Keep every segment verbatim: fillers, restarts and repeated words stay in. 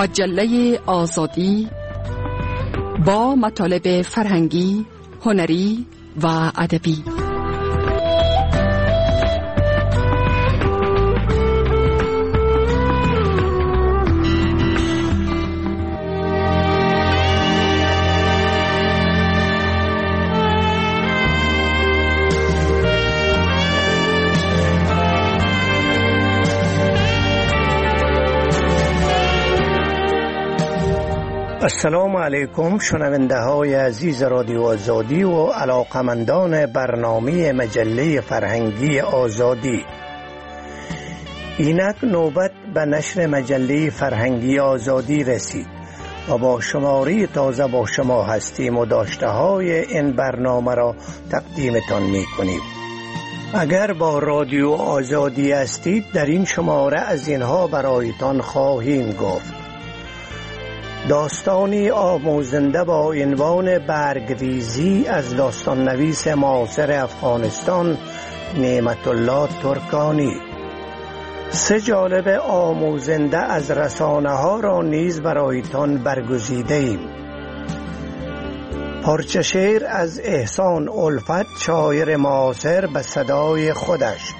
مجله آزادی با مطالب فرهنگی، هنری و ادبی. السلام علیکم شنونده های عزیز رادیو آزادی و علاقمندان برنامه مجله فرهنگی آزادی. اینک نوبت به نشر مجله فرهنگی آزادی رسید و با شماره تازه با شما هستیم و داشته های این برنامه را تقدیمتان می کنیم. اگر با رادیو آزادی هستید در این شماره از اینها برایتان خواهیم گفت: داستانی آموزنده با عنوان برگریزی از داستان نویس معاصر افغانستان نعمت الله ترکانی. سه جانب آموزنده از رسانه ها را نیز برایتان برگزیده ایم. پارچه شعر از احسان الفت، شاعر معاصر، به صدای خودش.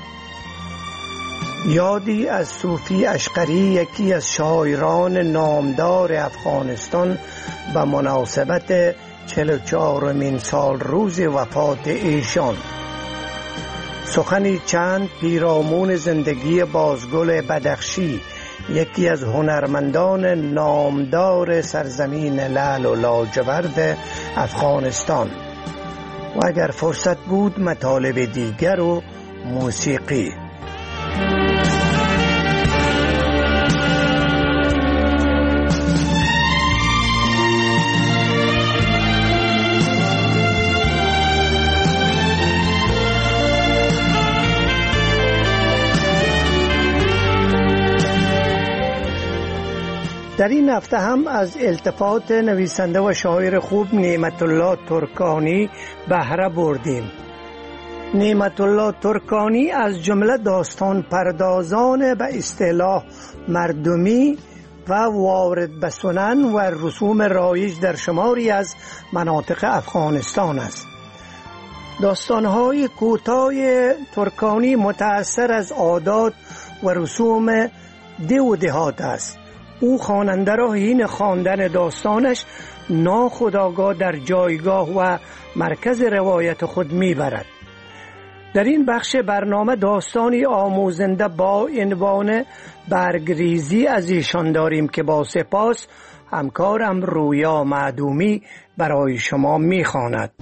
یادی از صوفی اشقری، یکی از شاعران نامدار افغانستان، به مناسبت چهل و چهارمین سال روز وفات ایشان. سخنی چند پیرامون زندگی بازگل بدخشی، یکی از هنرمندان نامدار سرزمین لعل و لاجورد افغانستان. و اگر فرصت بود مطالب دیگر و موسیقی. در این هفته هم از التفات نویسنده و شاعر خوب نعمت الله ترکانی بهره بردیم. نعمت الله ترکانی از جمله داستان پردازان به اصطلاح مردمی و وارد به سنن و رسوم رایج در شماری از مناطق افغانستان است. داستانهای کوتاه ترکانی متأثر از عادات و رسوم ده و دهات است. او خواننده را حین خواندن داستانش ناخودآگاه در جایگاه و مرکز روایت خود میبرد. در این بخش برنامه داستانی آموزنده با عنوان برگریزی از ایشان داریم که با سپاس همکارم رویا معدومی برای شما میخواند.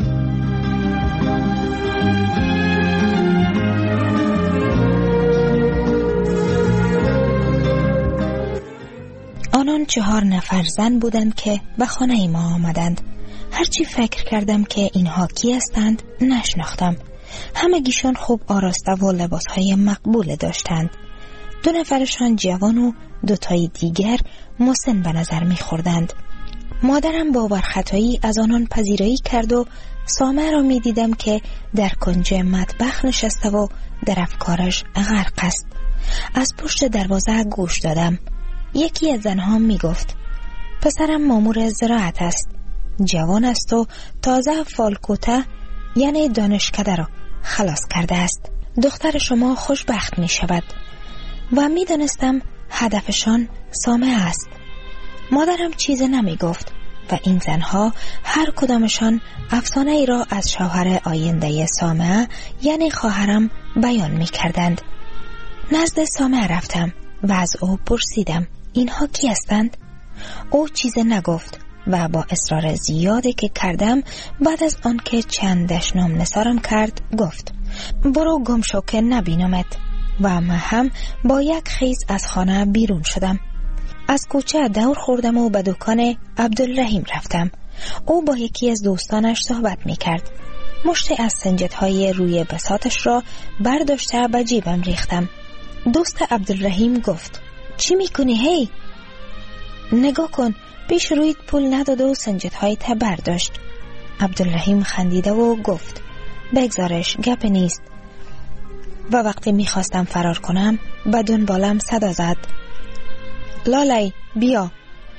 آنان چهار نفر زن بودند که به خانه ما آمدند. هرچی فکر کردم که اینها کی هستند نشناختم. همگیشان خوب آراسته و لباسهای مقبول داشتند. دو نفرشان جوان و دو تای دیگر مسن به نظر می خوردند. مادرم با ورختایی از آنان پذیرایی کرد و سامه را می دیدم که در کنج مطبخ نشسته و در افکارش غرق است. از پشت دروازه گوش دادم. یکی از زنها می گفت: پسرم مامور زراعت است، جوان است و تازه فالکوته یعنی دانشکده را خلاص کرده است. دختر شما خوشبخت می شود. و می دانستم هدفشان سامه است. مادرم چیز نمی گفت و این زنها هر کدامشان افسانه ای را از شوهر آینده سامه یعنی خواهرم بیان می کردند. نزد سامه رفتم و از او پرسیدم اینها کی هستند؟ او چیز نگفت و با اصرار زیادی که کردم بعد از آن که چند دشنام نثارم کرد گفت: برو گم شو که نبینمت. و من هم با یک خیز از خانه بیرون شدم. از کوچه دور خوردم و به دکان عبدالرحیم رفتم. او با یکی از دوستانش صحبت می کرد. مشتی از سنجدهای روی بساطش را برداشته به جیبم ریختم. دوست عبدالرحیم گفت: چی میکنی هی؟ نگاه کن، پیش رویت پول نداده و سنجدهای تا برداشت. عبدالرحیم خندیده و گفت: بگذارش، گپ نیست. و وقتی میخواستم فرار کنم به دنبالم صدا زد: لالی بیا.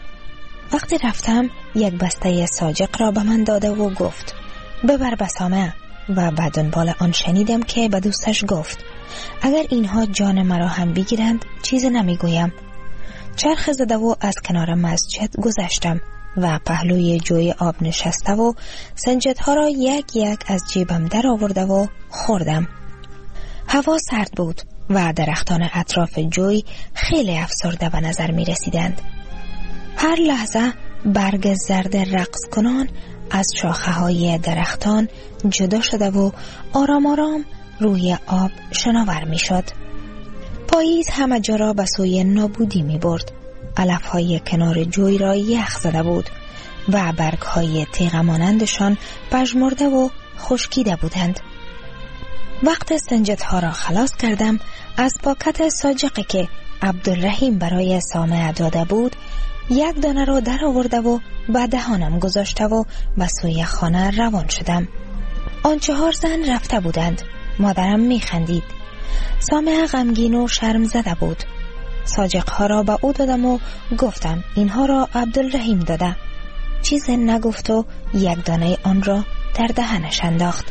وقتی رفتم یک بسته ساجق را به من داده و گفت ببر به سامعه، و بعد دنبال آن شنیدم که به دوستش گفت اگر اینها جان مرا هم بگیرند چیزی نمیگویم. چرخ زده و از کنار مسجد گذشتم و پهلوی جوی آب نشسته و سنجدها را یک یک از جیبم در آورده و خوردم. هوا سرد بود و درختان اطراف جوی خیلی افسرده به نظر می رسیدند. هر لحظه برگ زرد رقص کنان از شاخه های درختان جدا شده و آرام آرام روی آب شناور می شد. پاییز همه جا را به سوی نابودی می برد. علف های کنار جوی را یخ زده بود و برگ های تیغ مانندشان پژمرده و خشکیده بودند. وقت سنجدها را خلاص کردم، از پاکت ساجقی که عبدالرحیم برای سامعه داده بود یک دانه را در آورده و به دهانم گذاشته و به سوی خانه روان شدم. آن چهار زن رفته بودند. مادرم می خندید. سامعه غمگین و شرم زده بود. ساجقها را به او دادم و گفتم اینها را عبدالرحیم داده. چیز نگفت و یک دانه آن را در دهنش انداخت.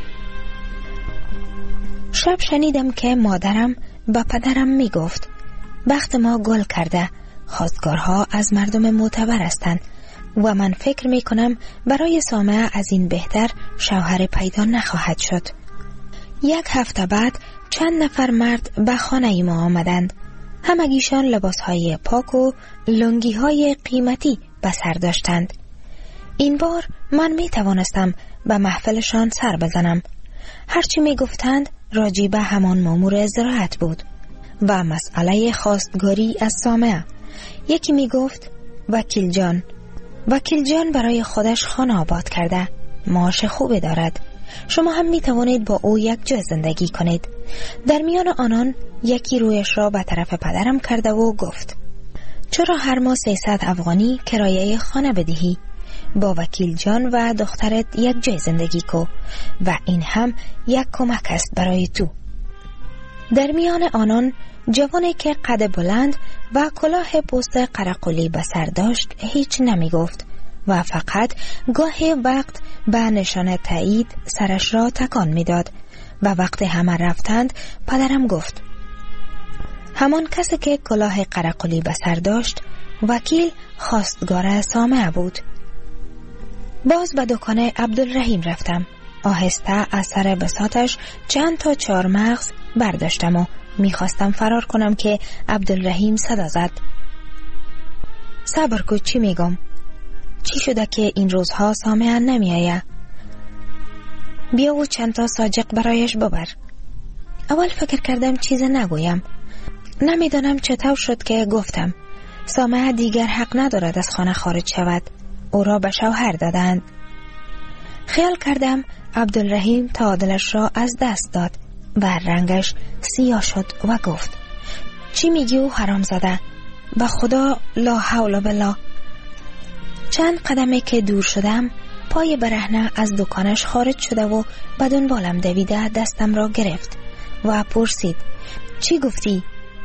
شب شنیدم که مادرم به پدرم می گفت بخت ما گل کرده، خواستگارها از مردم معتبر هستند و من فکر می کنم برای سامعه از این بهتر شوهر پیدا نخواهد شد. یک هفته بعد چند نفر مرد به خانه ما آمدند. همگیشان لباسهای پاک و لنگیهای قیمتی به سر داشتند. این بار من می توانستم به محفلشان سر بزنم. هرچی می گفتند راجع به همان مامور زراعت بود و مسئله خواستگاری از سامعه. یکی می گفت وکیل جان وکیل جان برای خودش خانه آباد کرده، معاش خوبی دارد، شما هم می توانید با او یک جا زندگی کنید. در میان آنان یکی رویش را به طرف پدرم کرده و گفت چرا هر ماه سیصد افغانی کرایه خانه بدهی؟ با وکیل جان و دخترت یک جای زندگی کو و این هم یک کمک است برای تو. در میان آنان جوانی که قد بلند و کلاه پوست قرقلی به سر داشت هیچ نمی گفت و فقط گاهی وقت به نشانه تایید سرش را تکان می داد و وقت همه رفتند پدرم گفت همان کسی که کلاه قرقلی به سر داشت وکیل خواستگار سامعه بود. باز به دکان عبدالرحیم رفتم. آهسته از سر بساطش چند تا چهار مغز برداشتم و میخواستم فرار کنم که عبدالرحیم صدا زد. صبر کو، چی میگم؟ چی شده که این روزها سامعه نمیآید؟ بیا و چند تا ساجق برایش ببر. اول فکر کردم چیز نگویم. نمیدانم چطور شد که گفتم سامعه دیگر حق ندارد از خانه خارج شود، او را به شوهر دادند. خیال کردم عبدالرحیم تعادلش را از دست داد و رنگش سیاه شد و گفت چی میگی او حرام زده؟ به خدا لا حول بالله. چند قدمه که دور شدم پای برهنه از دکانش خارج شده و به دنبالم دویده دستم را گرفت و پرسید چی گفتی؟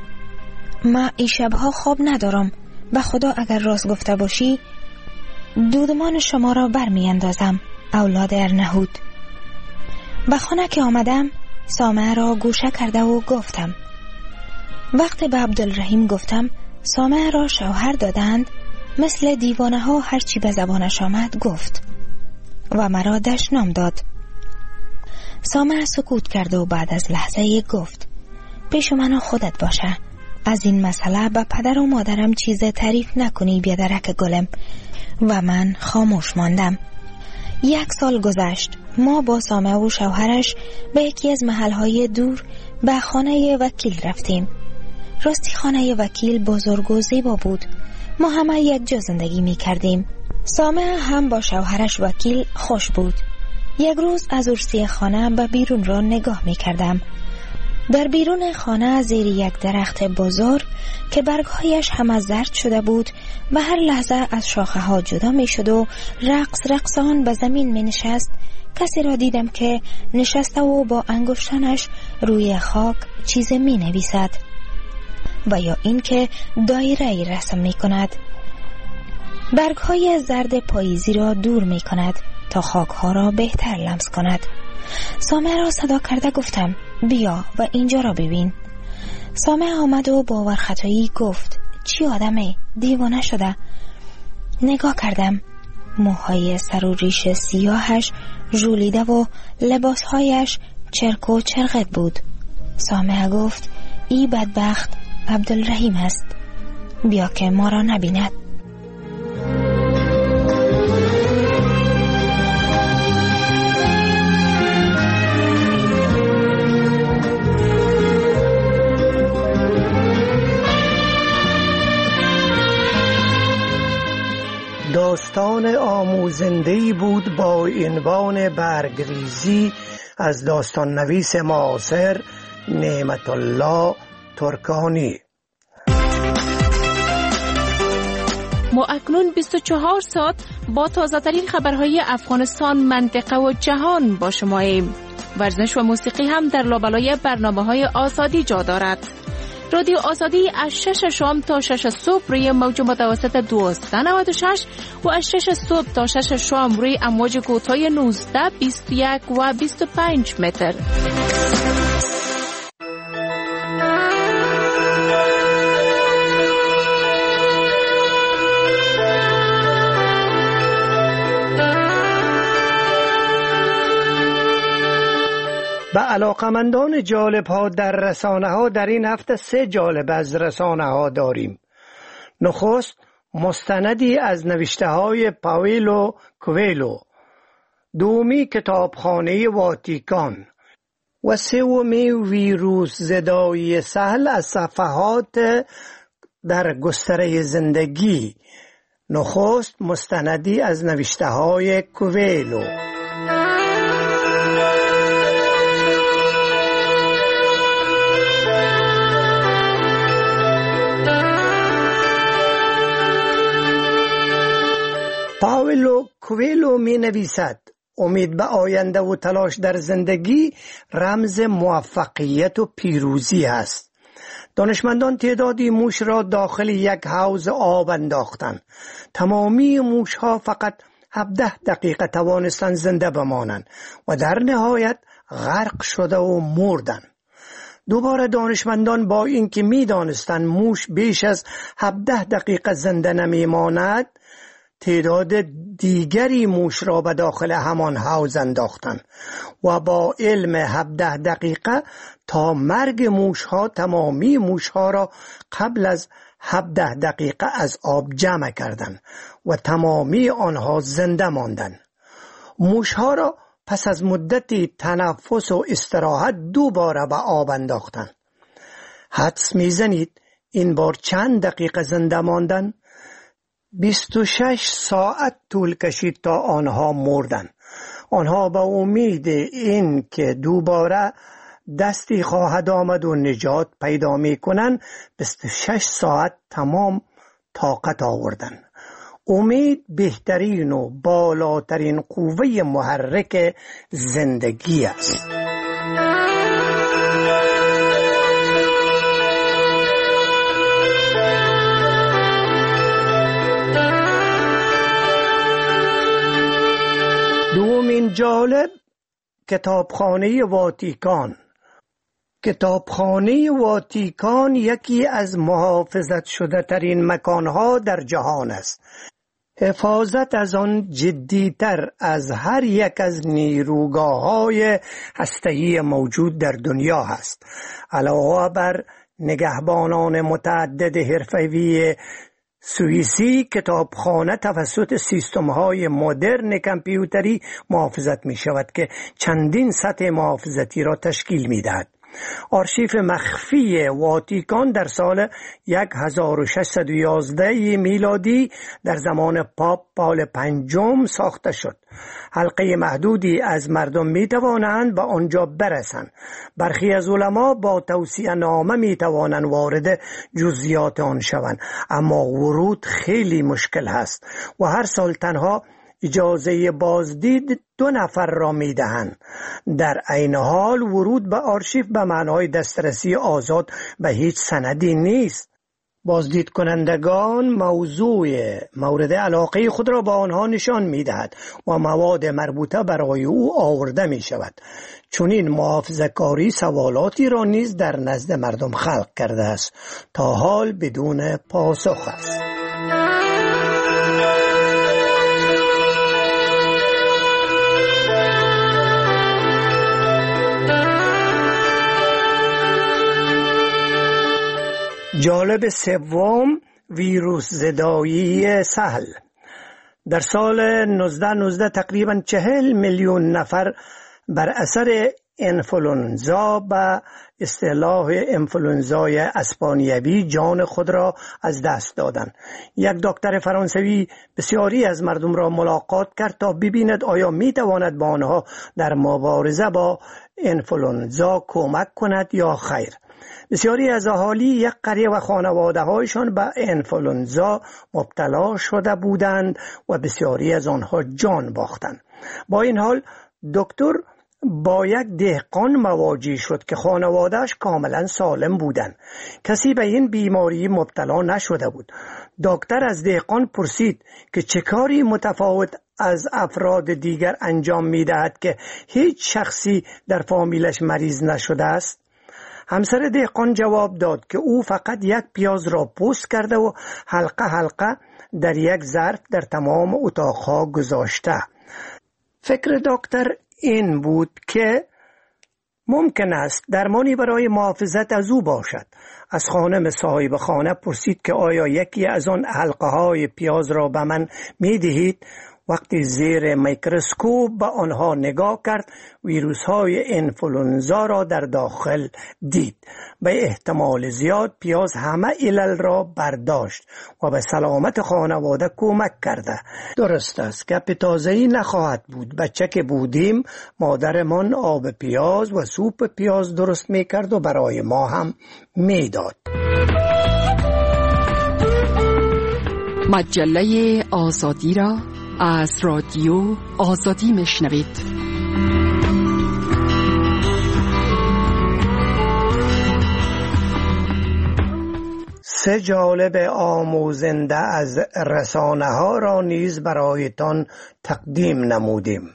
ما این شبها خواب ندارم، به خدا اگر راست گفته باشی دودمان شما را برمی اندازم، اولاد ارنهود. به خانه که آمدم سامعه را گوشه کرده و گفتم وقتی به عبدالرحیم گفتم سامعه را شوهر دادند مثل دیوانه ها هرچی به زبانش آمد گفت و مرا دشنام داد. سامعه سکوت کرد و بعد از لحظه گفت پیش منو خودت باشه، از این مسئله به پدر و مادرم چیز تعریف نکنی بیادرک گلم. و من خاموش ماندم. یک سال گذشت. ما با سامعه و شوهرش به یکی از محلهای دور به خانه وکیل رفتیم. راستی خانه وکیل بزرگ و زیبا بود. ما همه یک جا زندگی می کردیم. سامعه هم با شوهرش وکیل خوش بود. یک روز از عرصی خانه به بیرون را نگاه می کردم. در بیرون خانه زیر یک درخت بزرگ که برگهایش همه زرد شده بود و هر لحظه از شاخه ها جدا می شد و رقص رقصان به زمین می نشست، کسی را دیدم که نشسته و با انگشتانش روی خاک چیزی می نویسد و یا این که دایره ای رسم می کند. برگ‌های زرد پاییزی را دور می کند تا خاک‌ها را بهتر لمس کند. سامع را صدا کرده گفتم بیا و اینجا را ببین. سامع آمد و با ورختایی گفت چی آدمه؟ دیوانه شده؟ نگاه کردم. موهای سر و ریش سیاهش ژولیده و لباسهایش چرک و چرقت بود. سامع گفت ای بدبخت عبدالرحیم است، بیا که ما را نبیند. داستان آموزنده‌ای بود با عنوان برگریزی از داستان نویس معاصر نعمت الله ترکانی. ما اکنون بیست و چهار ساعت با تازه‌ترین خبرهای افغانستان، منطقه و جهان با شماییم. ورزش و موسیقی هم در لابلای برنامه‌های آزادی جا دارد. رادیو آزادی از شش شام تا شش صبح روی موج متوسط دویست و نود و شش و از شش صبح تا شش شام روی امواج کوتاه نوزده، بیست و یک و بیست و پنج متر. به علاقمندان جالب ها در رسانه ها در این هفته سه جالب از رسانه ها داریم. نخست مستندی از نوشته های پائولو کوئلو، دومی کتابخانه واتیکان و سومی ویروس زدایی سهل از صفحات در گستره زندگی. نخست مستندی از نوشته های کوئلو. پائولو کوئلو می نویسد امید به آینده و تلاش در زندگی رمز موفقیت و پیروزی است. دانشمندان تعدادی موش را داخل یک حوض آب انداختند. تمامی موش ها فقط هفده دقیقه توانستند زنده بمانند و در نهایت غرق شده و مردند. دوباره دانشمندان با اینکه می دانستند موش بیش از هفده دقیقه زنده نمی ماند، تعداد دیگری موش را به داخل همان حوض انداختند و با علم هفده دقیقه تا مرگ موش ها تمامی موش ها را قبل از هفده دقیقه از آب جمع کردند و تمامی آنها زنده ماندند. موش ها را پس از مدتی تنفس و استراحت دوباره به آب انداختند. حدس میزنید این بار چند دقیقه زنده ماندند؟ بیست و شش ساعت طول کشید تا آنها مردند. آنها با امید این که دوباره دستی خواهد آمد و نجات پیدا می کنند بیست و شش ساعت تمام طاقت آوردند. امید بهترین و بالاترین قوه محرک زندگی است. دومین جالب کتابخانه واتیکان. کتابخانه واتیکان یکی از محافظت شده ترین مکانها در جهان است. حفاظت از آن جدیتر از هر یک از نیروگاه‌های هسته‌ای موجود در دنیا است. علاوه بر نگهبانان متعدد حرفه‌ای سوئیسی، کتابخانه توسط سیستم‌های مدرن کامپیوتری محافظت می‌شود که چندین سطح محافظتی را تشکیل می‌دهد. آرشیف مخفی واتیکان در سال هزار و ششصد و یازده میلادی در زمان پاپ پال پنجم ساخته شد. حلقه محدودی از مردم می توانند به آنجا برسند. برخی از علما با توصیه نامه می توانند وارد جزئیات آن شوند، اما ورود خیلی مشکل است و هر سال تنها اجازه بازدید دو نفر را می دهند. در عین حال ورود به آرشیف به معنای دسترسی آزاد به هیچ سندی نیست. بازدید کنندگان موضوع مورد علاقه خود را با آنها نشان می دهد و مواد مربوطه برای او آورده می شود. چون این محافظه‌کاری سوالاتی را نیز در نزد مردم خلق کرده است تا حال بدون پاسخ است. جالب سوم، ویروس زدایی سهل. در سال نوزده نوزده تقریباً چهل میلیون نفر بر اثر انفلونزا به اصطلاح انفلونزای اسپانیوی جان خود را از دست دادند. یک دکتر فرانسوی بسیاری از مردم را ملاقات کرد تا ببیند آیا می تواند با آنها در مبارزه با انفلونزا کمک کند یا خیر. بسیاری از اهالی یک قریه و خانواده هایشان به انفلونزا مبتلا شده بودند و بسیاری از آنها جان باختند. با این حال دکتر با یک دهقان مواجه شد که خانوادهش کاملا سالم بودند. کسی به این بیماری مبتلا نشده بود. دکتر از دهقان پرسید که چه کاری متفاوت از افراد دیگر انجام می دهد که هیچ شخصی در فامیلش مریض نشده است. همسر دهقان جواب داد که او فقط یک پیاز را پوست کرده و حلقه حلقه در یک ظرف در تمام اتاقها گذاشته. فکر دکتر این بود که ممکن است درمانی برای محافظت از او باشد. از خانم صاحب خانه پرسید که آیا یکی از آن حلقه های پیاز را به من می دهید؟ وقتی زیر میکروسکوپ به آنها نگاه کرد، ویروس های انفلونزا را در داخل دید. به احتمال زیاد پیاز همه علل را برداشت و به سلامت خانواده کمک کرده. درست است که تازه‌ای نخواهد بود. بچه که بودیم مادرمان آب پیاز و سوپ پیاز درست میکرد و برای ما هم میداد. مجله آزادی را از رادیو آزادی میشنوید. سه جالب آموزنده از رسانه ها را نیز برایتان تقدیم نمودیم.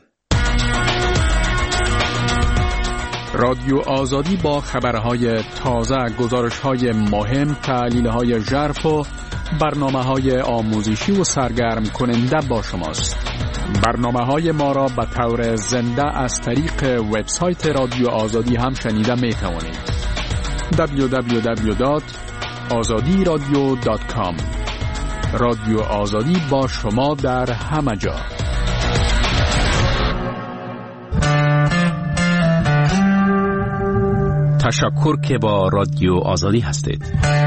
رادیو آزادی با خبرهای تازه، گزارش‌های مهم، تحلیل‌های ژرف و برنامه‌های آموزشی و سرگرم کننده با شماست. برنامه‌های ما را به طور زنده از طریق وبسایت رادیو آزادی هم شنیده می‌توانید. دبلیو دبلیو دبلیو دات آزادی رادیو دات کام. رادیو آزادی با شما در همه جا. تشکر که با رادیو آزادی هستید.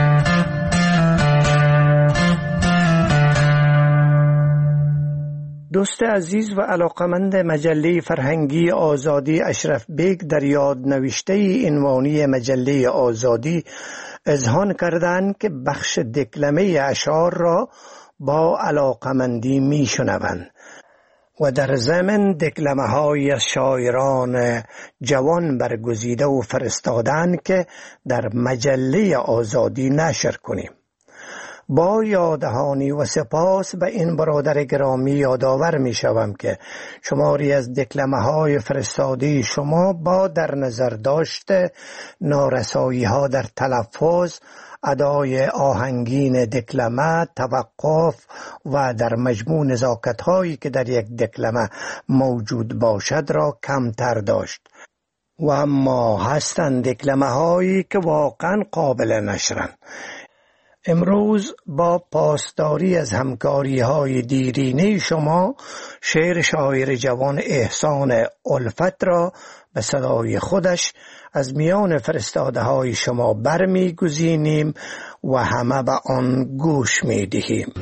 دوست عزیز و علاقمند مجله فرهنگی آزادی اشرف بیگ در یاد نوشته عنوانی مجله آزادی اذعان کردند که بخش دکلمه اشعار را با علاقمندی می شنوند و در ضمن دکلمه های از شاعران جوان برگزیده و فرستادن که در مجله آزادی نشر کنیم. با یادهانی و سپاس به این برادر گرامی یادآور می شوم که شماری از دکلمه های فرستاده شما با در نظر داشته نارسایی ها در تلفظ، ادای آهنگین دکلمه، توقف و در مجموع نزاکت هایی که در یک دکلمه موجود باشد را کمتر داشت. و اما هستند دکلمه هایی که واقعا قابل نشرند. امروز با پاسداری از همکاری های دیرینه شما شعر شاعر جوان احسان الفت را به صدای خودش از میان فرستاده های شما برمی گزینیم و همه به آن گوش می دهیم.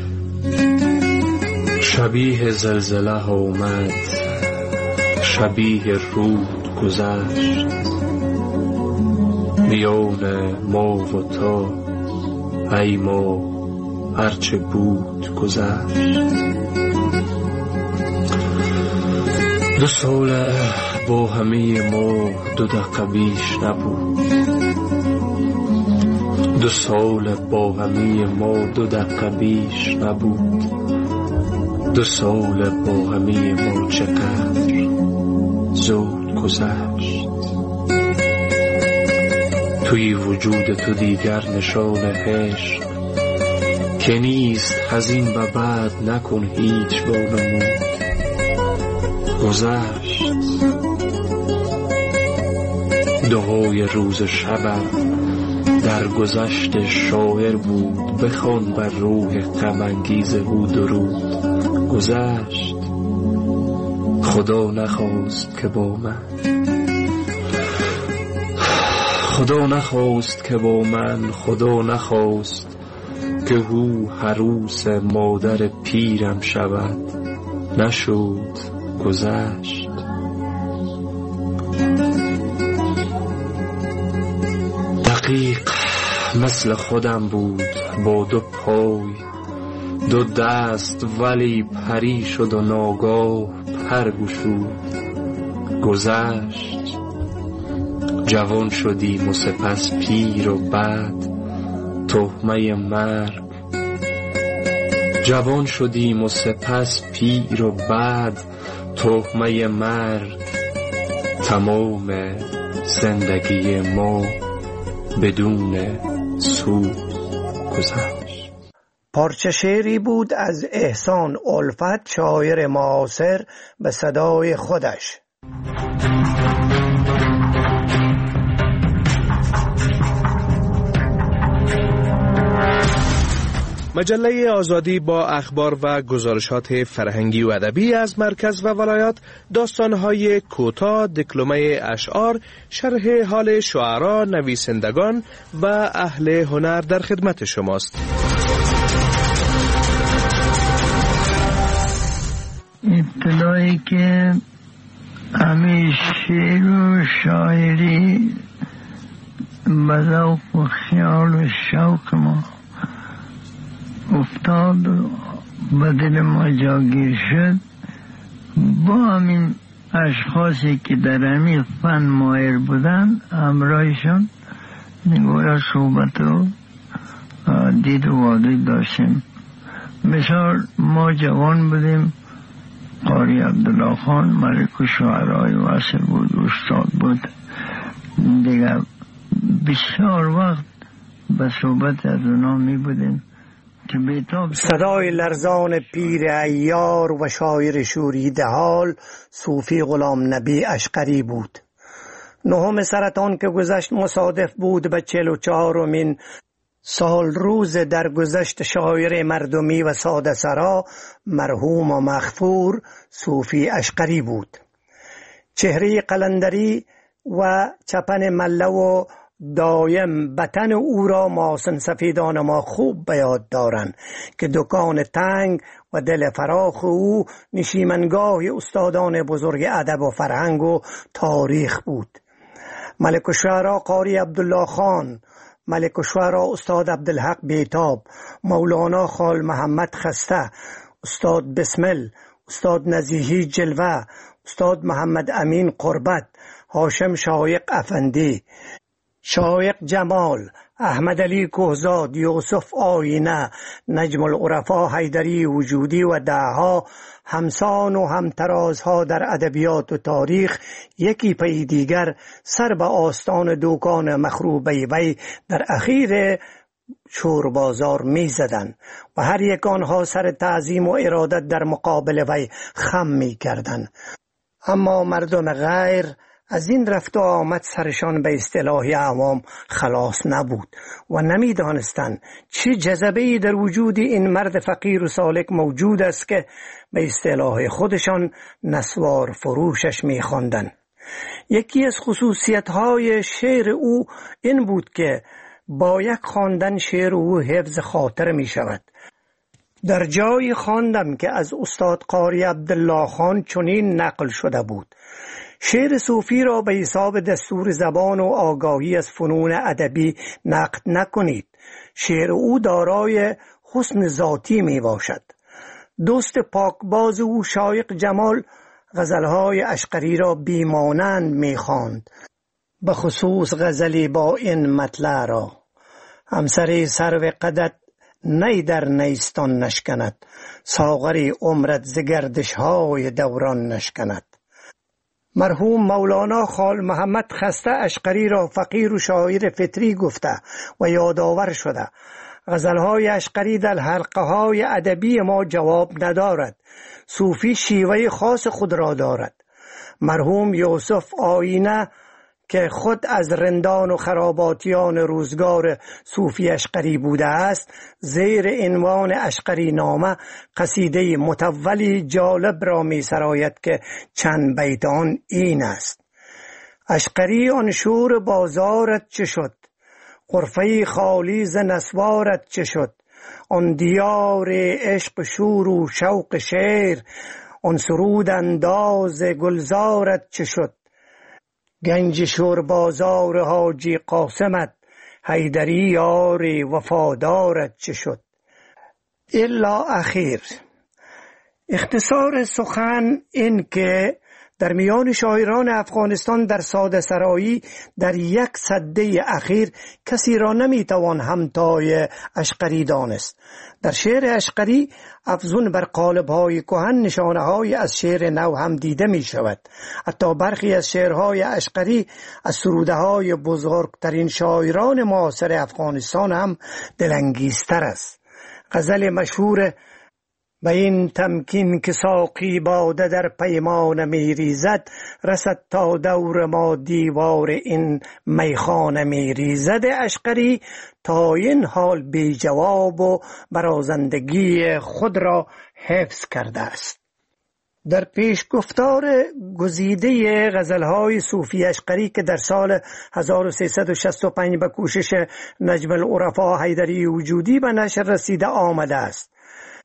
شبیه زلزله اومد، شبیه رود گذشت، میان ما و تو ای ما هرچه بود گذشت. دو سال با همه ما دو دقیقه بیش نبود. دو سال با همی ما دو دقیقه بیش نبود. دو سال با همی ما چقدر زود گذشت. توی وجود تو دیگر نشان عشق که نیست، هزین و بعد نکن هیچ بانمود. گذشت دعای روز شبم در گذشت شاعر بود، بخوان بر روح غم انگیز او درود. گذشت خدا نخواست که با من خدا نخواست که با من خدا نخواست که او عروس مادر پیرم شود. نشد، گذشت. دقیق مثل خودم بود، با دو پای دو دست، ولی پری شد و ناگاه پر گشود. گذشت جوان شدیم و سپس پیر و بعد تهمه مرگ. جوان شدیم و سپس پیر و بعد تهمه مرگ. تمام زندگی ما بدون سود گذشت. پارچه شعری بود از احسان الفت، شاعر معاصر، به صدای خودش. مجله آزادی با اخبار و گزارشات فرهنگی و ادبی از مرکز و ولایات، داستان‌های کوتاه، دکلمه اشعار، شرح حال شعرا، نویسندگان و اهل هنر در خدمت شماست. ابتدایی که همه شعر و شاعری به ذوق و خیال و شوق ما افتاد و به دل ما جاگیر شد، با همین اشخاصی که در همین فن ماهر بودن همراهشون نگاه صحبت و دید و وادی داشتیم. مثال ما جوان بودیم، قاری عبدالله خان ملک و شعرهای واصل بود، استاد بود دیگر. بسیار وقت به صحبت از اونا می بودیم. صدای لرزان پیر عیار و شاعر شوریده حال صوفی غلام نبی اشقری بود. نهم سرطان که گذشت مصادف بود به چهل و چهارمین سال روز درگذشت شاعر مردمی و ساده سرا مرحوم و مغفور صوفی اشقری بود. چهره قلندری و چپن مله و دایم بطن او را محسن سفیدان ما خوب به یاد دارند که دکان تنگ و دل فراخ او نشیمنگاه استادان بزرگ ادب و فرهنگ و تاریخ بود. ملک الشعرا قاری عبدالله خان، ملک الشعرا استاد عبدالحق بیتاب، مولانا خال محمد خسته، استاد بسمل، استاد نزیهی جلوه، استاد محمد امین قربت، هاشم شایق افندی، شایق جمال، احمد علی کوهزاد، یوسف آینه، نجم العرفا حیدری وجودی و دهها همسان و همترازها در ادبیات و تاریخ یکی پی دیگر سر به آستان دوکان مخروبه وی در اخیر شور بازار می زدن و هر یک آنها سر تعظیم و ارادت در مقابل وی خم می کردن. اما مردم غیر از این رفت و آمد سرشان به اصطلاح عوام خلاص نبود و نمی دانستند چه جذبه‌ای در وجود این مرد فقیر و سالک موجود است که به اصطلاح خودشان نسوار فروشش می خواندند. یکی از خصوصیت‌های شعر او این بود که با یک خواندن شعر او حفظ خاطر می شود. در جایی خواندم که از استاد قاری عبدالله خان چنین نقل شده بود: شعر صوفی را به حساب دستور زبان و آگاهی از فنون ادبی نقد نکنید. شعر او دارای حسن ذاتی می باشد. دوست پاکباز او شایق جمال غزلهای اشقری را بیمانند می خواند، به خصوص غزلی با این مطلع را: همسری سرو قدت نی در نیستان نشکند، ساغری عمرت ز گردش های دوران نشکند. مرحوم مولانا خال محمد خسته اشقری را فقیر و شاعر فطری گفته و یادآور شده. غزلهای اشقری در حلقه های ادبی ما جواب ندارد. صوفی شیوه خاص خود را دارد. مرحوم یوسف آینه که خود از رندان و خراباتیان روزگار صوفی اشقری بوده است، زیر عنوان اشقری نامه قصیده متولی جالب را می سراید که چند بیت آن این است: اشقری آن شور بازارت چه شد، غرفه خالی ز نسوارت چه شد، آن دیار عشق شور و شوق شعر، آن سرود انداز گلزارت چه شد، گنج شور بازار حاجی قاسمت، حیدری یار وفادارت چه شد. الا اخیر. اختصار سخن این که در میان شاعران افغانستان در ساده سرایی در یک سده اخیر کسی را نمیتوان همتای اشقری دانست. در شعر اشقری افزون بر قالب‌های کهن نشانه‌های از شعر نو هم دیده می شود. حتی برخی از شعرهای اشقری از سروده‌های بزرگترین شاعران معاصر افغانستان هم دلانگیزتر است. غزل مشهور و این تمکین که ساقی باده در پیمانه می ریزد، رسد تا دور ما دیوار این میخانه می ریزد اشقری تا این حال بی جواب و برازندگی خود را حفظ کرده است. در پیش گفتار گزیده غزلهای صوفی اشقری که در سال هزار و سیصد و شصت و پنج به کوشش نجم العرفا حیدری وجودی به نشر رسیده آمده است،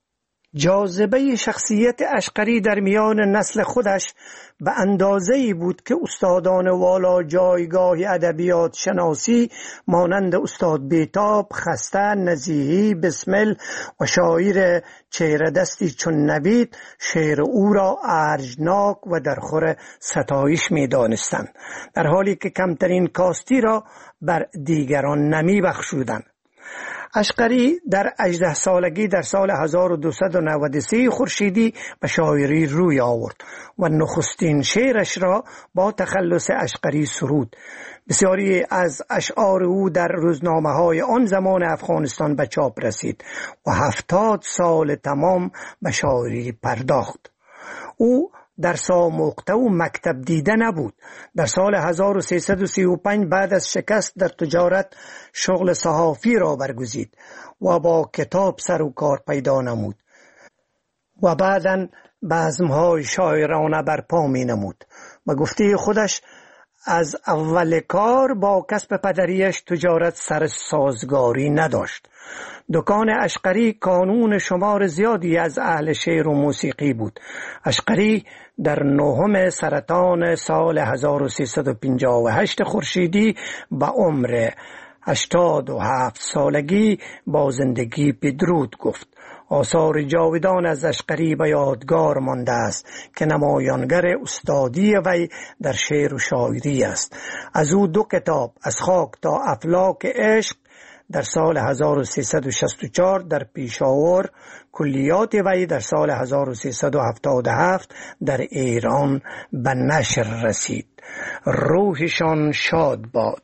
جاذبه شخصیت اشقری در میان نسل خودش به اندازه‌ای بود که استادان والا جایگاه ادبیات شناسی مانند استاد بیتاب، خسته، نزیهی، بسمل و شاعر چهره دستی چون نوید شعر او را ارجناک و در خور ستایش می دانستند، در حالی که کمترین کاستی را بر دیگران نمی بخشودند. اشقری در هجده سالگی در سال هزار و دویست و نود و سه خورشیدی به شاعری روی آورد و نخستین شعرش را با تخلص اشقری سرود. بسیاری از اشعار او در روزنامه‌های آن زمان افغانستان به چاپ رسید و هفتاد سال تمام به شاعری پرداخت. او در ساموخته و مکتب دیده نبود. در سال هزار و سیصد و سی و پنج بعد از شکست در تجارت شغل صحافی را برگزید و با کتاب سر و کار پیدا نمود و بعداً بزم‌های شاعرانه برپا می نمود. و گفته خودش از اول کار با کسب پدریش تجارت سر سازگاری نداشت. دکان اشقری کانون شمار زیادی از اهل شعر و موسیقی بود. اشقری در نهم سرطان سال هزار و سیصد و پنجاه و هشت خورشیدی به عمر هشتاد و هفت سالگی با زندگی بدرود گفت. آثار جاودان از اشقری به یادگار مانده است که نمایانگر استادی وی در شعر و شاعری است. از او دو کتاب، از خاک تا افلاک عشق، در سال هزار و سیصد و شصت و چهار در پیشاور، کلیات وی در سال هزار و سیصد و هفتاد و هفت در ایران به نشر رسید. روحشان شاد باد.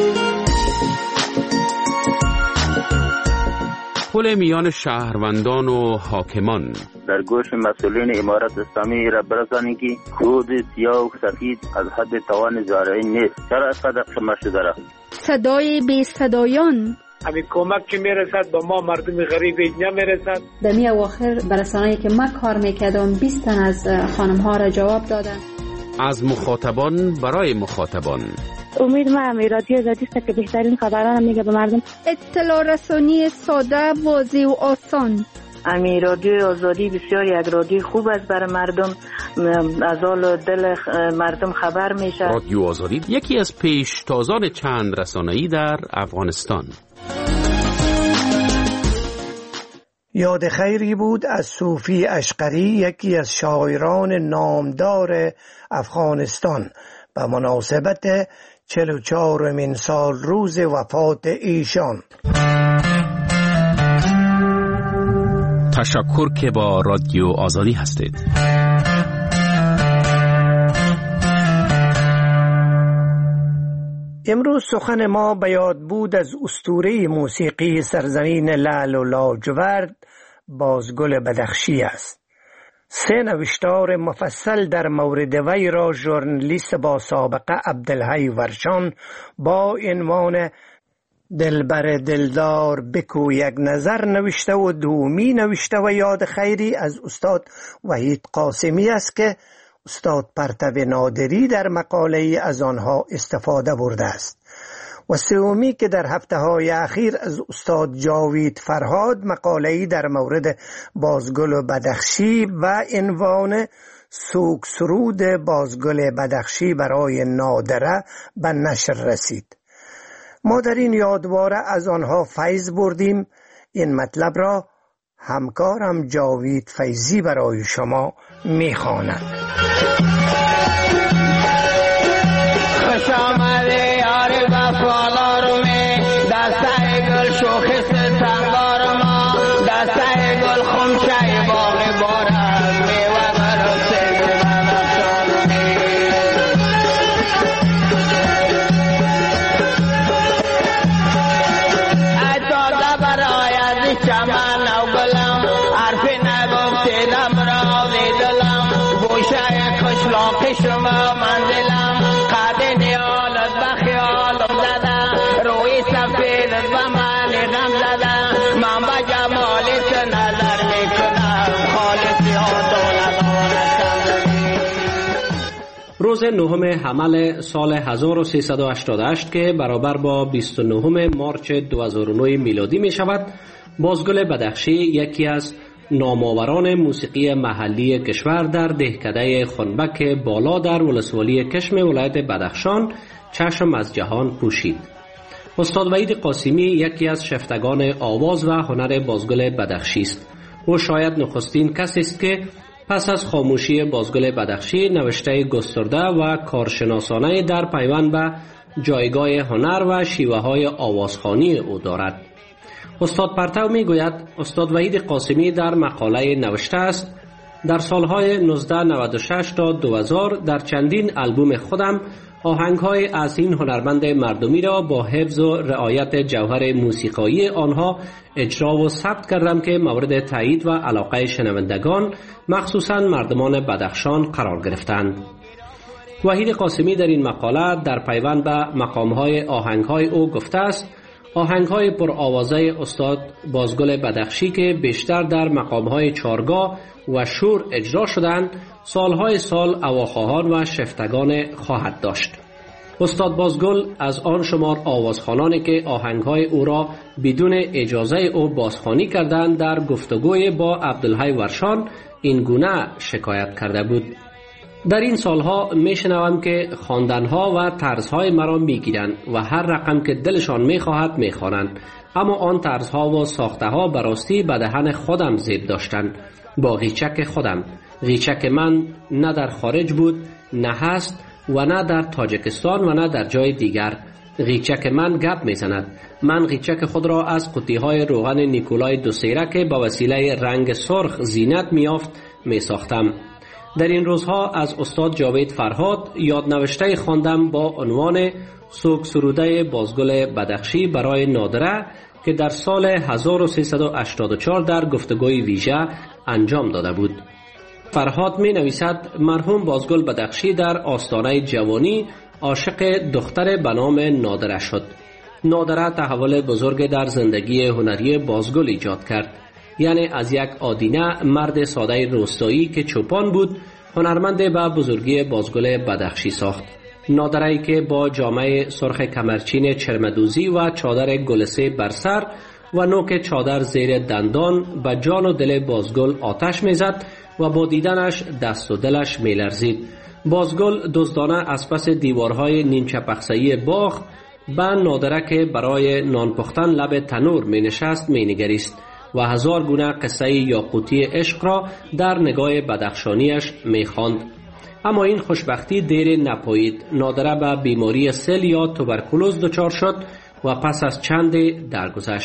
پل میان شهروندان و حاکمان. در گوش مسئولین امارت اسلامی را برسانید که کود سیاه و سفید از حد توان زارعی نیست. چرا صدق شما شده را؟ صدای بی صدایان. همین کمک که میرسد با ما مردم غریب اینجا میرسد. در می اواخر برسانه‌ای که ما کار میکردم بیست تن از خانم ها را جواب دادن. از مخاطبان برای مخاطبان. امید ما هم رادیو آزادی است که بهترین خبران میگه به مردم. اطلاع رسانی ساده، واضح و آسان. امی رادیو آزادی بسیار یک رادیو خوب است برای مردم، از حال دل مردم خبر میشه. رادیو آزادی یکی از پیشتازان چند رسانه‌ای در افغانستان. یاد خیری بود از صوفی اشقری، یکی از شاعران نامدار افغانستان، به مناسبت چهل و چهارمین سال روز وفات ایشان. تشکر که با رادیو آزادی هستید. امروز سخن ما به یاد بود از اسطوره موسیقی سرزمین لعل و لاجورد بازگل بدخشی است. سه نوشتار مفصل در مورد وی را ژورنالیست با سابقه عبدالحی ورشان با عنوان دلبر دلدار بکو یک نظر نوشته و دومی نوشته و یاد خیری از استاد وحید قاسمی است که استاد پرتو نادری در مقاله از آنها استفاده برده است و سومی که در هفته های اخیر از استاد جاوید فرهاد مقاله‌ای در مورد بازگل و بدخشی و عنوان سوگ سرود بازگل بدخشی برای نادره به نشر رسید. ما در این یادواره از آنها فیض بردیم. این مطلب را همکارم جاوید فیضی برای شما میخواند. خوش آمده یار وفادار می دسته گل شوخ ستمگار ما دسته گل خمشه باغ بارم میوه برسه اتاده برای از چمن و گلم حرفی نگفته دم را دیدلم گوشه کشلاق شما منزلم قد نیالت بخیالم زده روی سفید و من غم زده من با جمالت نظر میکنم خالصی ها دولت روز نهم حمل سال هزار و سیصد و هشتاد و هشت که برابر با بیست و نهم مارچ دو هزار و نه میلادی می شود، بازگل بدخشی یکی از نامآوران موسیقی محلی کشور در دهکده خنبک بالا در ولسوالی کشم ولایت بدخشان چشم از جهان پوشید. استاد وحید قاسمی یکی از شفتگان آواز و هنر بازگل بدخشی است. او شاید نخستین کسی است که پس از خاموشی بازگل بدخشی نوشته گسترده و کارشناسانه در پیوند به جایگاه هنر و شیوه های آوازخوانی او دارد. استاد پرتو می گوید استاد وحید قاسمی در مقاله نوشته است در سالهای نوزده نود و شش تا دو هزار در چندین البوم خودم آهنگهای از این هنرمند مردمی را با حفظ و رعایت جوهر موسیقایی آنها اجرا و ثبت کردم که مورد تایید و علاقه شنوندگان مخصوصا مردمان بدخشان قرار گرفتند. وحید قاسمی در این مقاله در پیوند به مقامهای آهنگهای او گفته است آهنگهای پر آوازه استاد بازگل بدخشی که بیشتر در مقامهای چارگاه و شور اجرا شدند سالهای سال اواخواهان و شفتگان خواهد داشت. استاد بازگل از آن شمار آوازخوانانی که آهنگهای او را بدون اجازه او بازخوانی کردند در گفتگوی با عبدالحی ورشان این گونه شکایت کرده بود. در این سالها میشنوم که خواندنها و طرزهای مرا میگیرند و هر رقم که دلشان میخواهد میخوانند، اما آن طرزها و ساخته‌ها براستی به دهن خودم زیب داشتند. با غیچک خودم، غیچک من نه در خارج بود نه هست و نه در تاجیکستان و نه در جای دیگر. غیچک من گپ میزند. من غیچک خود را از قطیهای روغن نیکولای دوسیره که با وسیله رنگ سرخ زینت میافت میساختم. در این روزها از استاد جاوید فرهاد یادنوشته خواندم با عنوان سوگ سروده بازگل بدخشی برای نادره که در سال هزار و سیصد و هشتاد و چهار در گفتگوی ویژه انجام داده بود. فرهاد می نویسد مرحوم بازگل بدخشی در آستانه جوانی عاشق دختر به نام نادره شد. نادره تحول بزرگ در زندگی هنری بازگل ایجاد کرد. یعنی از یک آدینه مرد ساده روستایی که چوپان بود هنرمند به بزرگی بازگل بدخشی ساخت. نادره‌ای که با جامعه سرخ کمرچین چرمدوزی و چادر گلسه بر سر و نوک چادر زیر دندان به جان و دل بازگل آتش میزد و با دیدنش دست و دلش میلرزید. بازگل دزدانه از پس دیوارهای نیمچه پخسه‌ای باغ به نادره که برای نان پختن لب تنور می نشست می نگریست و هزار گونه قصه یاقوتی عشق را در نگاه بدخشانیش می خواند. اما این خوشبختی دیر نپایید. نادره به بیماری سل یا توبرکولوز دچار شد و پس از چند درگذشت.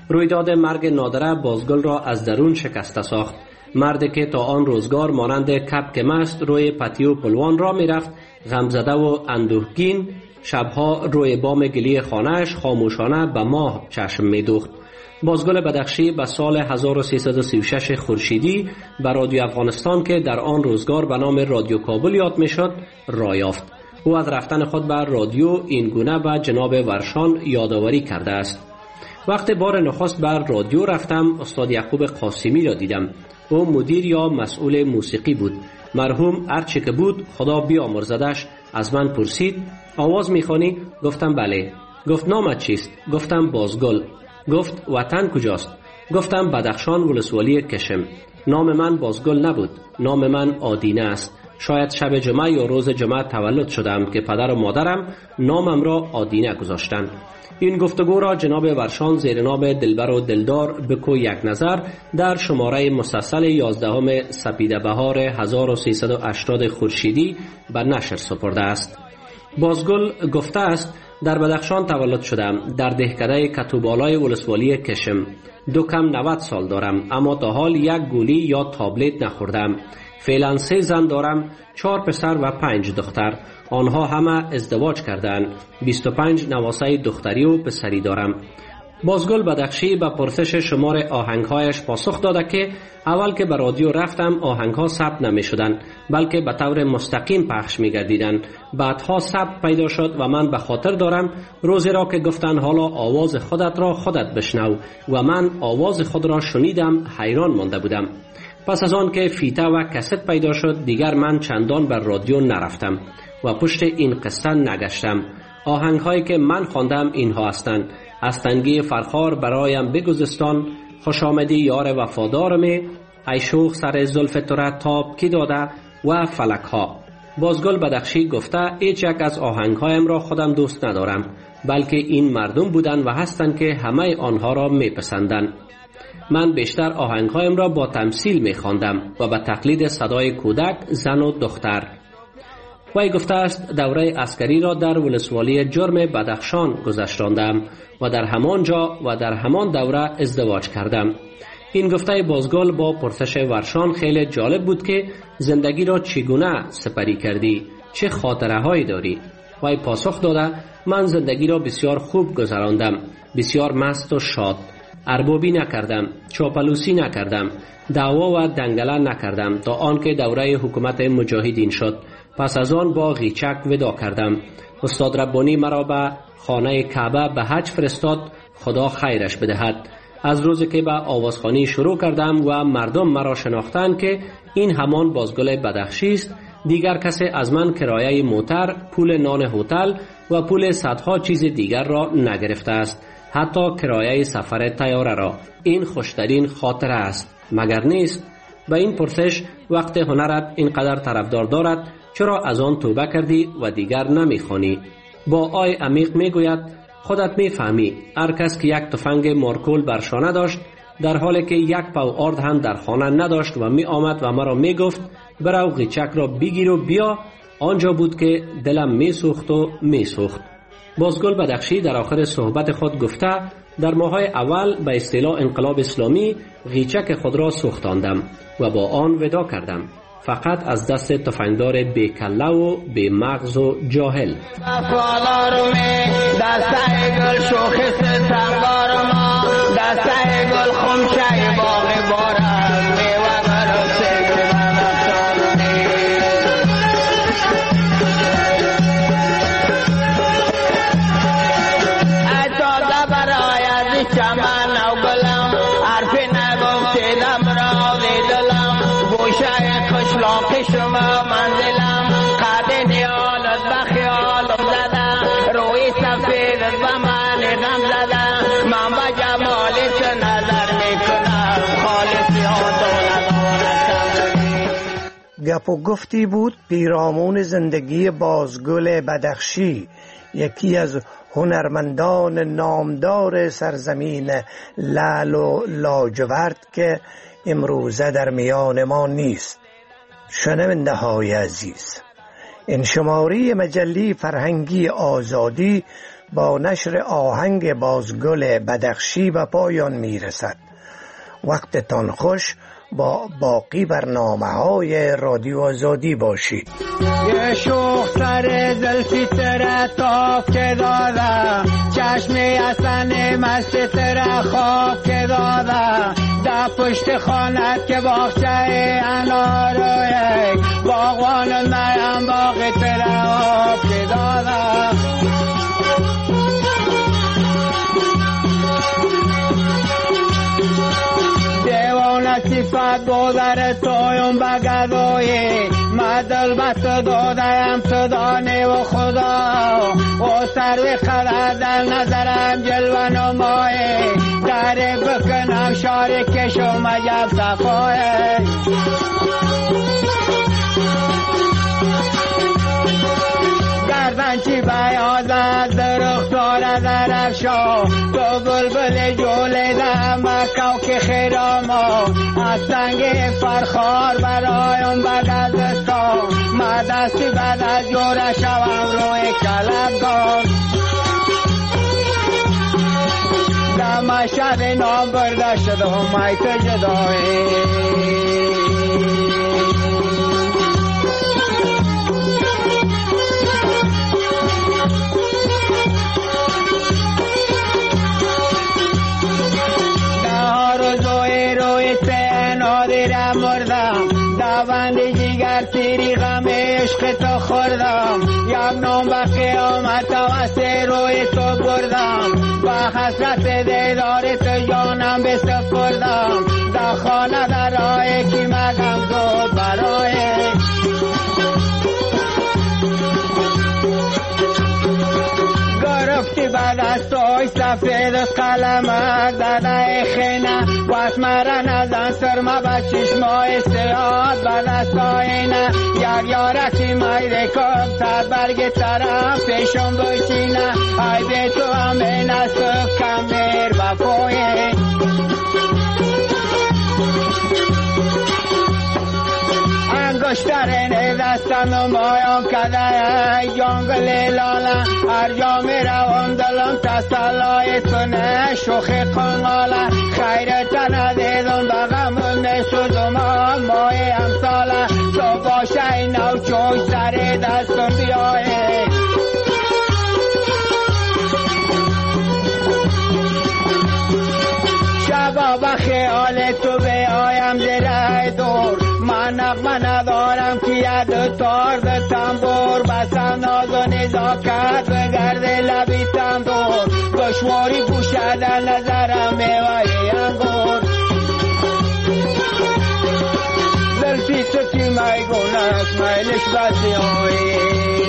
رویداد مرگ نادره بازگل را از درون شکسته ساخت. مردی که تا آن روزگار مانند کپک مست روی پتیو پلوان را می رفت، غمزده و اندوهگین، شبها روی بام گلی خانهش خاموشانه به ماه چشم می دوخت. بازگل بدخشی به سال هزار و سیصد و سی و شش خورشیدی به رادیو افغانستان که در آن روزگار به نام رادیو کابل یاد می شد راه یافت. او از رفتن خود به رادیو این گونه به جناب ورشان یادآوری کرده است: وقتی بار نخست بر رادیو رفتم استاد یعقوب قاسمی را دیدم. او مدیر یا مسئول موسیقی بود. مرحوم هرچی که بود خدا بیامرزدش از من پرسید: آواز میخوانی؟ گفتم بله. گفت نامت چیست؟ گفتم بازگل. گفت وطن کجاست؟ گفتم بدخشان ولسوالی کشم. نام من بازگل نبود، نام من آدینه است. شاید شب جمعه یا روز جمعه تولد شدم که پدر و مادرم نامم را آدینه گذاشتند. این گفتگو را جناب ورشان زیر نام دلبر و دلدار بکو یک نظر در شماره مسلسل یازدهم سپیده بهار هزار و سیصد و هشتاد خورشیدی به نشر سپرده است. بازگل گفته است: در بدخشان تولد شدم، در دهکده کتوبالای ولسوالی کشم. دو کم نود سال دارم، اما تا حال یک گولی یا تابلت نخوردم. فعلا سه زن دارم، چهار پسر و پنج دختر. آنها همه ازدواج کردند. بیست و پنج نواسه دختری و پسری دارم. بازگل بدخشی به پرسش شمار آهنگهایش پاسخ داده که اول که به رادیو رفتم آهنگها ثبت نمی شدن، بلکه به طور مستقیم پخش می گردیدن. بعدها ثبت پیدا شد و من به خاطر دارم روزی را که گفتن حالا آواز خودت را خودت بشنو و من آواز خود را شنیدم حیران مانده بودم. پس از آن که فیته و کست پیدا شد دیگر من چندان بر رادیو نرفتم و پشت این قصه نگشتم. آهنگ هایی که من خواندم اینها هستند: از تنگی فرخار برایم بگذستان، خوش آمدی یار وفادارمی، ای شوخ سر زلف تو را تاب کی داده و فلک ها. بازگل بدخشی گفته هیچ یک از آهنگ هایم را خودم دوست ندارم، بلکه این مردم بودند و هستند که همه آنها را میپسندند. من بیشتر آهنگ هایم را با تمثیل می خواندم و به تقلید صدای کودک، زن و دختر. وی گفته است دوره عسکری را در ولسوالی جرم بدخشان گذشتاندم و در همان جا و در همان دوره ازدواج کردم. این گفته بازگل با پرسش ورشان خیلی جالب بود که زندگی را چگونه سپری کردی؟ چه خاطره هایی داری؟ وی پاسخ داده: من زندگی را بسیار خوب گذراندم، بسیار مست و شاد. اربابی نکردم، چاپلوسی نکردم، دعوا و دنگله نکردم تا آنکه دوره حکومت مجاهدین شد. پس از آن با غیچک ودا کردم. استاد ربانی مرا به خانه کعبه به حج فرستاد، خدا خیرش بدهد. از روزی که به آوازخوانی شروع کردم و مردم مرا شناختند که این همان بازگل بدخشی است، دیگر کسی از من کرایه موتر، پول نان هتل و پول صدها چیز دیگر را نگرفته است، حتی کرایه سفر طیاره را. این خوشترین خاطره است، مگر نیست؟ به این پرسش وقت هنرت اینقدر طرفدار دارد چرا از آن توبه کردی و دیگر نمیخوانی؟ با آی عمیق میگوید خودت میفهمی هر کس که یک تفنگ مارکول بر شانه داشت در حالی که یک پاو آرد هم در خانه نداشت و می آمد و مرا می گفت برو غیچک را بگیر و بیا، آنجا بود که دلم می سوخت و می سوخت. بازگل بدخشی در آخر صحبت خود گفته در ماهای اول به اصطلاح انقلاب اسلامی غیچک خود را سوختاندم و با آن ودا کردم، فقط از دست تفنگدار بی کله و بی مغز و جاهل. گپ و گفتی بود پیرامون زندگی بازگل بدخشی، یکی از هنرمندان نامدار سرزمین لعل و لاجورد که امروزه در میان ما نیست. شنونده های عزیز، این شماره مجله فرهنگی آزادی با نشر آهنگ بازگل بدخشی به پایان می رسد. وقتتان خوش، با باقی برنامه های رادیو آزادی باشید. یه شوخ سر زلفی تره تاف که داده، چشمی حسن مست تره خواب که داده، در پشت خانت که باغچه اناروی، باغوان نیم باغ تره آب که داده. صفت بودر تویم بگدوی، مدل بست دادیم تو دانه و خدا، و سر خرد در نظرم جلوه نمایی، در بکنم شار کشم عجب صفایی. گردنچی بیاز از درختار درفشا، تو بلبل جوله در مکو که خیراما، از سنگ فرخار برایم بگذستا، ما دستی بعد از جوره شوم روی کلبگار. در مشهد نام برده شده میت جدایی، داوند جیگر تیری غم عشق تو خوردم، یک نوم به قیامت واسه روی تو بردم، با حسرت دیدار تو جانم بسپردم، در خانه در راه کی مگم زود برای. گرفتی بعد از توی سفید از قلمک داده خینه، واس مرن از انصر ما با چشمای سیاد بعد از توینه، یک یارکی مایده کب تا برگ طرف پیشم بشینه، ای بی تو همین از تو کم بیر بپویه. انگشترین دستم نمایم کده جنگل لاله، هر جا می روم دلم تسلای تونه شوخ قناله، خیرت ندیدم بغم نشدم مای امثاله، تو باشه این نو چوش سر دستم بیایه. شبا به خیال تو بیایم زیر دور، من نغمه ندارم که ید تار ده تنبور، بسم ناز و نزاکت بگرد لبی تنبور، دشواری پوشد نظرم میوه انگور. زلفی تو که میگونست میلش بسیاری،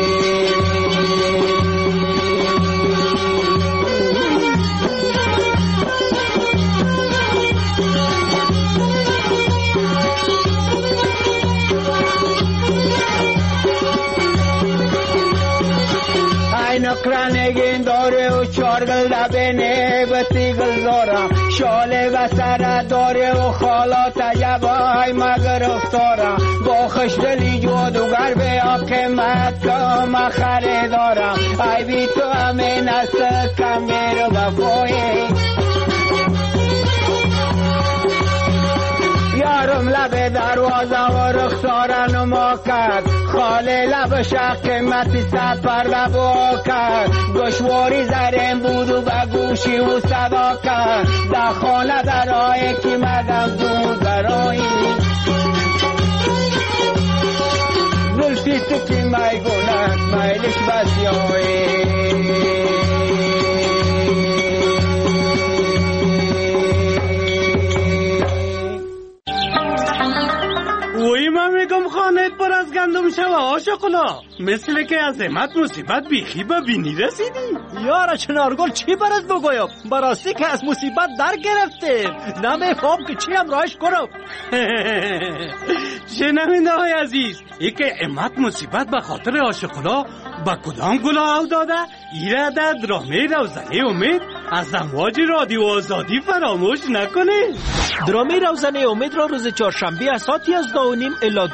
نقرانگین داره و چارگل لبنه بسیگل دارم، شاله و سر داره و خالات عجبای مگرفتارم، با خشدلی جادوگر به آقیمت کم خریدارم، ای بی تو همین است کم بیر وفایی. یارم لب دروازه و رخسار نما کرد، خاله لب شق قیمتی سفر لبا کرد، گشواری زرین بود و به گوشی و صدا کرد، در خانه در آیه که مدم زود برایی. زلفی تو که میگونست میلش بسیاری، وی من میگم خانهت پر از گندم شوه آشقلا، مثل که از امت مصیبت بیخی به بینی رسیدی. یارا چنارگل چی برات بگویم، براستی که از مصیبت در گرفته نمیفهم که چی هم راهش کنم. شنونده های عزیز، ای که امت مصیبت به خاطر آشقلا با کدام گلاه داده، ایره در درامه روزنه امید از امواج رادیو آزادی فراموش نکنه. درامه روزنه امید را روز چهارشنبه از ساعت یازده و نیم الی